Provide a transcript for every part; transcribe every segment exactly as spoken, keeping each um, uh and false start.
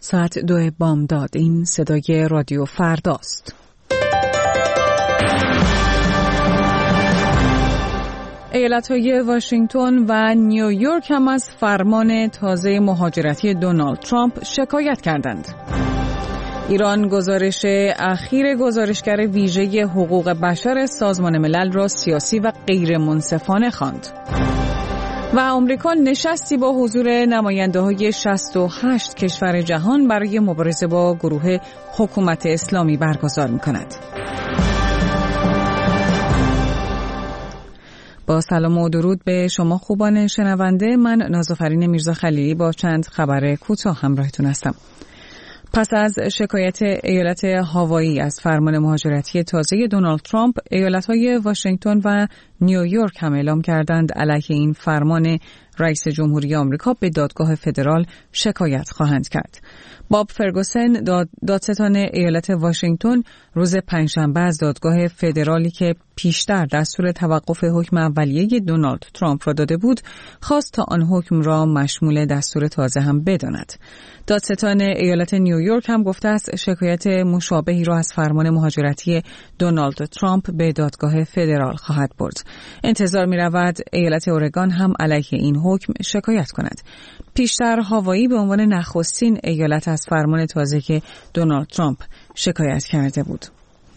ساعت دو بامداد. این صدای رادیو فرداست. ایالت‌های واشنگتن و نیویورک هم از فرمان تازه مهاجرتی دونالد ترامپ شکایت کردند. ایران گزارش اخیر گزارشگر ویژه حقوق بشر سازمان ملل را سیاسی و غیر منصفانه خواند. و آمریکا نشستی با حضور نماینده‌های شصت و هشت کشور جهان برای مبارزه با گروه حکومت اسلامی برگزار می‌کند. با سلام و درود به شما خوبان شنونده، من نازافرین میرزا خلیلی با چند خبر کوتاه همراهتون هستم. پس از شکایت ایالت هاوایی از فرمان مهاجرتی تازه دونالد ترامپ، ایالت‌های واشنگتن و نیویورک هم اعلام کردند علیه این فرمان رئیس جمهوری آمریکا به دادگاه فدرال شکایت خواهند کرد. باب فرگوسن داد دادستان ایالت واشنگتن روز پنجشنبه از دادگاه فدرالی که پیشتر دستور توقف حکم اولیه دونالد ترامپ را داده بود خواست تا آن حکم را مشمول دستور تازه هم بداند. دادستان ایالت نیویورک هم گفته است شکایت مشابهی را از فرمان مهاجرتی دونالد ترامپ به دادگاه فدرال خواهد برد. انتظار می رود ایالت اورگان هم علیه این حکم شکایت کند. پیشتر هاوایی به عنوان نخستین ایالت از فرمان تازه که دونالد ترامپ شکایت کرده بود.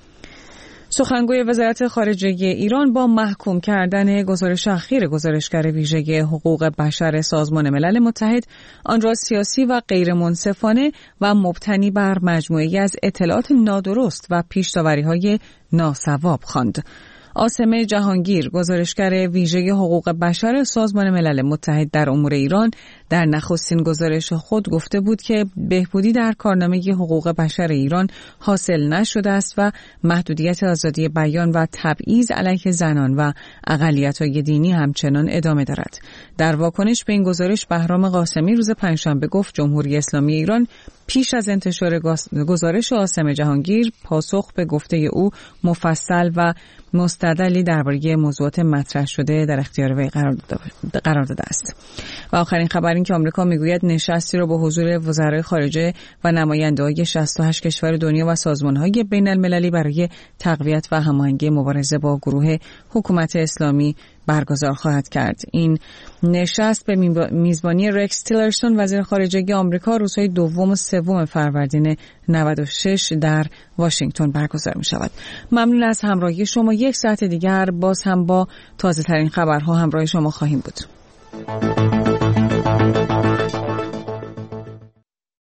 سخنگوی وزارت خارجه ایران با محکوم کردن گزارش اخیر گزارشگر ویژه حقوق بشر سازمان ملل متحد آن را سیاسی و غیر منصفانه و مبتنی بر مجموعه‌ای از اطلاعات نادرست و پیش‌داوری‌های ناصواب خواند. عاصم جهانگیر، گزارشگر ویژه حقوق بشر سازمان ملل متحد در امور ایران، در نخستین گزارش خود گفته بود که بهبودی در کارنامه حقوق بشر ایران حاصل نشده است و محدودیت آزادی بیان و تبعیض علیه زنان و اقلیت‌های دینی همچنان ادامه دارد. در واکنش به این گزارش بهرام قاسمی روز پنجشنبه گفت جمهوری اسلامی ایران پیش از انتشار گزارش عاصم جهانگیر پاسخ به گفته او مفصل و مستدلی درباره موضوعات مطرح شده در اختیار وی قرار داده است. و آخرین خبر این که آمریکا میگوید نشستی را با حضور وزرای خارجه و نماینده‌های شصت و هشت کشور دنیا و سازمان‌های بین‌المللی برای تقویت و هماهنگی مبارزه با گروه حکومت اسلامی برگزار خواهد کرد. این نشست به میزبانی رکس تیلرسون وزیر خارجه آمریکا روزهای دوم و سوم فروردین نود و شش در واشنگتن برگزار می شود. ممنون از همراهی شما. یک ساعت دیگر باز هم با تازه ترین خبرها همراه شما خواهیم بود.